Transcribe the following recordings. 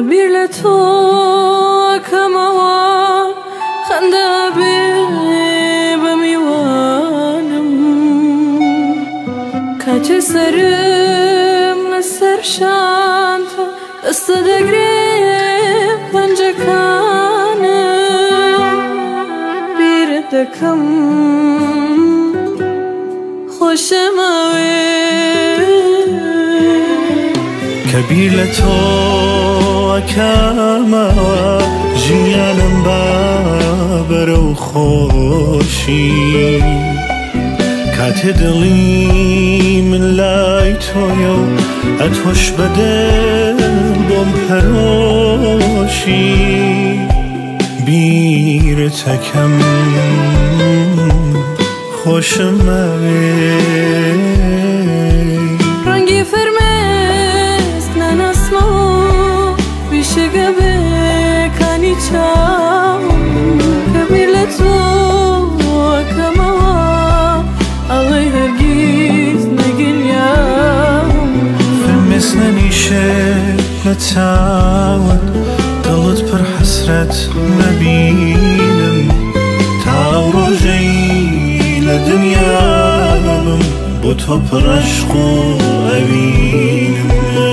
بیر لە تۆ ئەکەمەوە خەندە بێ بە میوانم کاتێ سەرم لەسەر شانتە دەستە دەگرێ پەنجەکانم بیرت دەکەم خۆشەمەوێ کە بیر لە تۆ ئەکەمەوە ژیانم با بەرەو خۆشی کاتێ دڵی من لای تۆیە و ئەتۆش بەدڵ بۆم پەرۆشی بیرت ئەکەم خۆشەمەوێ ڕەنگی فەرمێسک ناناسمەوە ویشەگە بێکانی چاوم کە بیر لە تۆ ئەکەمەوە ئەڵێی هەرگیز نەگریام فەرمێسک نەنیشێ لە چاوت دڵت پڕ حەسرەت نەبینم تاو ڕۆژەی لە دنیا بم بۆ تۆ پڕ عەشق و ئەوینم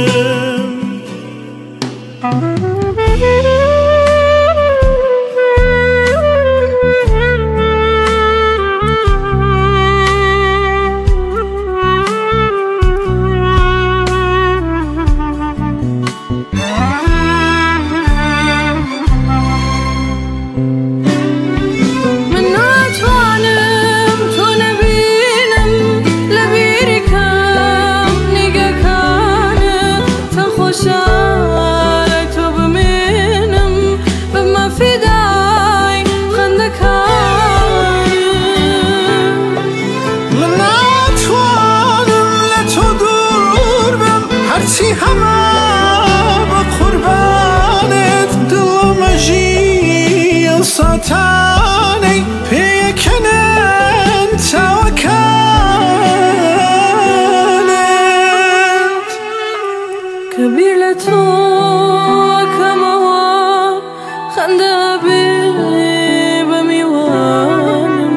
هەما بە قوربانت دڵۆمەژی ئەو ساتانەی پێکەنن چاوەکانت کە بیر لە تۆ ئەکەمەوە خەندە بێ بە میوانم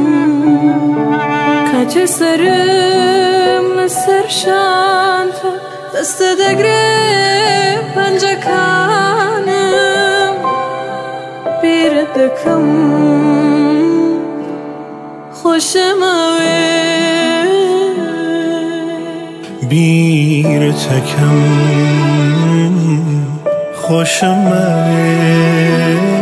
کاتێ سەرم لەسەر شانتە دەستە دەگرێ پەنجەکانم بیرت دەکەم خۆشەمەوێ بیرت ئەکەم خۆشەمەوێ